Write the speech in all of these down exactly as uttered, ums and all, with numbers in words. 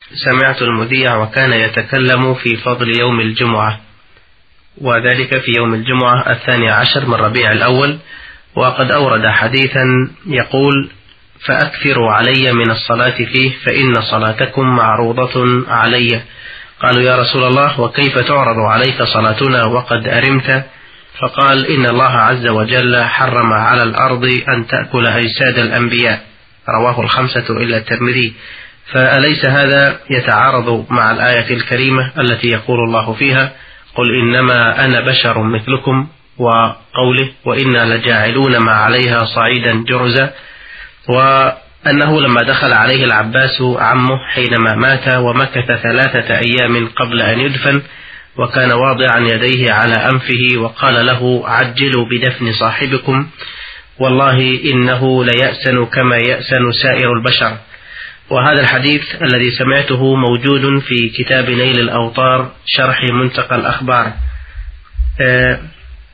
سمعت المذيع وكان يتكلم في فضل يوم الجمعة، وذلك في يوم الجمعة الثاني عشر من ربيع الأول، وقد أورد حديثا يقول: فأكثروا علي من الصلاة فيه فإن صلاتكم معروضة علي. قالوا: يا رسول الله، وكيف تعرض عليك صلاتنا وقد أرمت؟ فقال: إن الله عز وجل حرم على الأرض أن تأكل أجساد الأنبياء، رواه الخمسة إلا الترمذي. فأليس هذا يتعارض مع الآية الكريمة التي يقول الله فيها: قل إنما أنا بشر مثلكم، وقوله: وإنا لجاعلون ما عليها صعيدا جرزا، وأنه لما دخل عليه العباس عمه حينما مات ومكث ثلاثة أيام قبل أن يدفن، وكان واضعا يديه على أنفه وقال له: عجلوا بدفن صاحبكم، والله إنه ليأسن كما يأسن سائر البشر. وهذا الحديث الذي سمعته موجود في كتاب نيل الأوطار شرح منتقى الأخبار، أه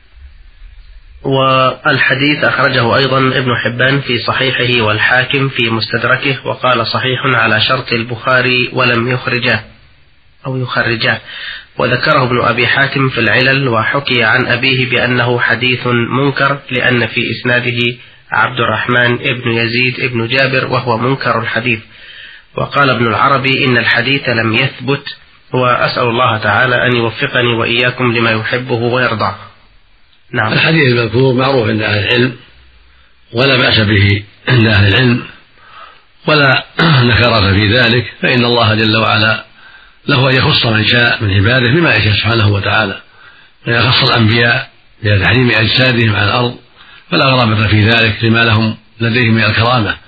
والحديث أخرجه أيضا ابن حبان في صحيحه والحاكم في مستدركه، وقال: صحيح على شرط البخاري ولم يخرجه أو يخرجه. وذكره ابن أبي حاتم في العلل، وحكي عن أبيه بأنه حديث منكر، لأن في إسناده عبد الرحمن ابن يزيد ابن جابر وهو منكر الحديث. وقال ابن العربي: إن الحديث لم يثبت، وأسأل الله تعالى أن يوفقني وإياكم لما يحبه ويرضى. نعم. الحديث المذكور معروف عند أهل العلم، ولا بأس به عند أهل العلم، ولا نكرة في ذلك، فإن الله جل وعلا له أن يخص من شاء من عباده بما يشاء سبحانه وتعالى، ويخص الأنبياء بتحريم أجسادهم على الأرض، فلا غرابة في ذلك لما لهم لديهم من الكرامة.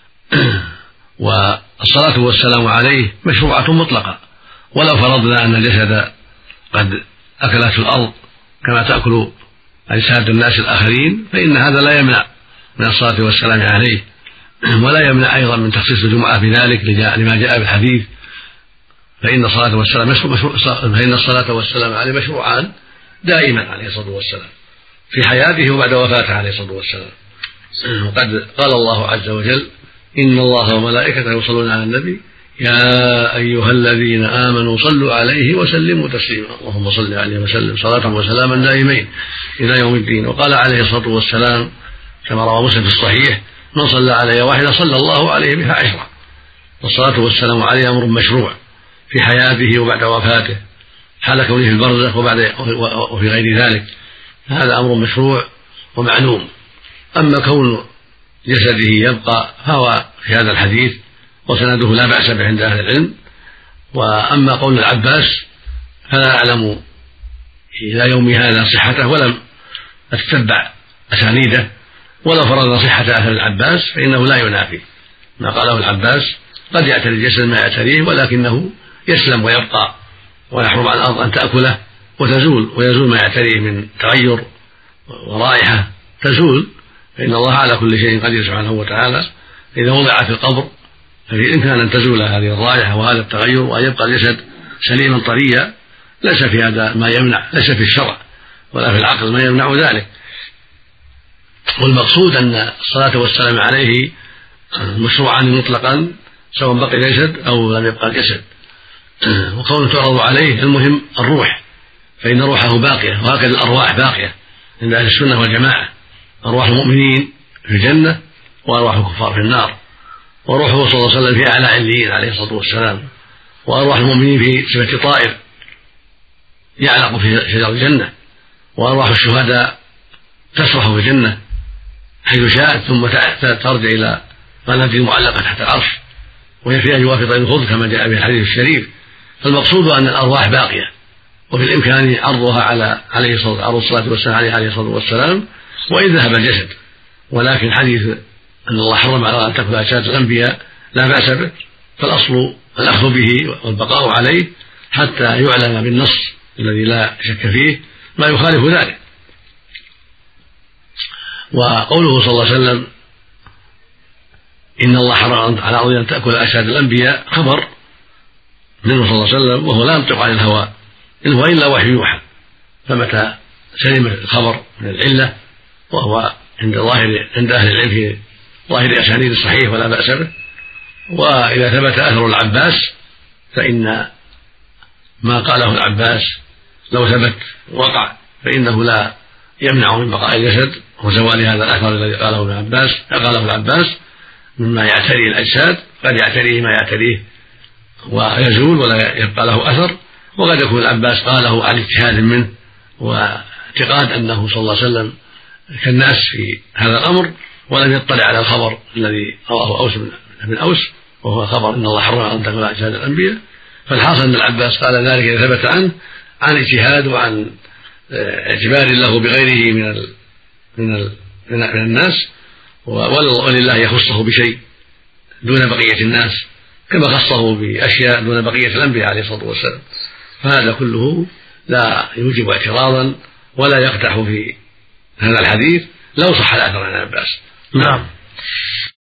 والصلاة والسلام عليه مشروعة مطلقة، ولو فرضنا أن الجسد قد أكلته الأرض كما تأكل أجساد الناس الآخرين، فإن هذا لا يمنع من الصلاة والسلام عليه، ولا يمنع أيضا من تخصيص الجمعة بذلك لما جاء بالحديث. فإن الصلاة والسلام مشروع فإن الصلاة والسلام عليه مشروعان دائما عليه الصلاة والسلام في حياته وبعد وفاته عليه الصلاة والسلام. وقد قال الله عز وجل: إن الله وملائكته يصلون على النبي يا أيها الذين آمنوا صلوا عليه وسلموا تسليما، اللهم صل عليه وسلم صلاة وسلاما دائمين إلى يوم الدين. وقال عليه الصلاة والسلام كما روى مسلم في الصحيح: من صلى علي واحدة صلى الله عليه بها عشرة. والصلاة والسلام عليه أمر مشروع في حياته وبعد وفاته، حال كونه في البرزخ وبعد وفي غير ذلك، هذا أمر مشروع ومعلوم. أما كون جسده يبقى فهو في هذا الحديث وسنده لا بأس به عند أهل العلم. وأما قول العباس فلا أعلم إلى يوم هذا صحته، ولم أتتبع أسانيده، ولو فرضنا صحة أثر العباس فإنه لا ينافي ما قاله العباس. قد يعتري الجسد ما يعتريه، ولكنه يسلم ويبقى، ويحرم على الأرض أن تأكله وتزول، ويزول ما يعتريه من تغير ورائحة تزول، فإن الله على كل شيء قدير سبحانه وتعالى. إذا وضع في القبر ففي إمكان أن تزول هذه الرائحة وهذا التغير وأن يبقى الجسد سليما طريا، ليس في هذا ما يمنع، ليس في الشرع ولا في العقل ما يمنع ذلك. والمقصود أن الصلاة والسلام عليه مشروعان مطلقا سواء بقي الجسد أو لم يبقى الجسد. وكونه تعرض عليه المهم الروح، فإن روحه باقية، وهكذا الأرواح باقية عند أهل السنة والجماعة. أرواح المؤمنين في الجنة وأرواح الكفار في النار، وروحه صلى الله عليه وسلم في أعلى عليين عليه الصلاة والسلام، وأرواح المؤمنين في صفة طائر يعلق في شجر الجنة، وأرواح الشهداء تسرح في الجنة حيث شاءت ثم ترجع إلى قناة معلقة تحت العرش وهي في أجواف طير الخضر كما جاء في الحديث الشريف. فالمقصود أن الأرواح باقية، وفي الإمكان عرضها على عليه الصلاة والسلام عليه الصلاة والسلام وإن ذهب الجسد. ولكن حديث أن الله حرم على أن تأكل أجساد الأنبياء لا بأس به، فالأصل الأخذ به والبقاء عليه حتى يعلم بالنص الذي لا شك فيه ما يخالف ذلك. وقوله صلى الله عليه وسلم إن الله حرم على أرض أن تأكل أجساد الأنبياء خبر منه صلى الله عليه وسلم، وهو لا ينطق عن الهوى إن هو إلا وحي يوحى. فمتى سلم الخبر من العلة وهو عند ظاهر عند أهل العلم في ظاهر أسانيد الصحيح ولا بأس به. وإذا ثبت أثر العباس فإن ما قاله العباس لو ثبت وقع فإنه لا يمنع من بقاء الجسد وزوال هذا الأثر الذي قاله ابن عباس قاله العباس مما يعتري الأجساد، قد يعتريه ما يعتريه ويزول ولا يبقى له أثر، وقد يكون العباس قاله عن اجتهاد منه واعتقاد أنه صلى الله عليه وسلم كالناس في هذا الأمر ولم يطلع على الخبر الذي رواه أوس بن أوس وهو خبر إن الله حرم أن تكون أجساد الأنبياء. فالحاصل أن العباس قال ذلك إذا ثبت عنه عن اجتهاد وعن اعتبار له بغيره من ال من, ال من الناس، ولله يخصه بشيء دون بقية الناس كما خصه بأشياء دون بقية الأنبياء عليه الصلاة والسلام. فهذا كله لا يوجب اعتراضا ولا يقدح في هذا الحديث لو صح الأثر عن العباس. نعم.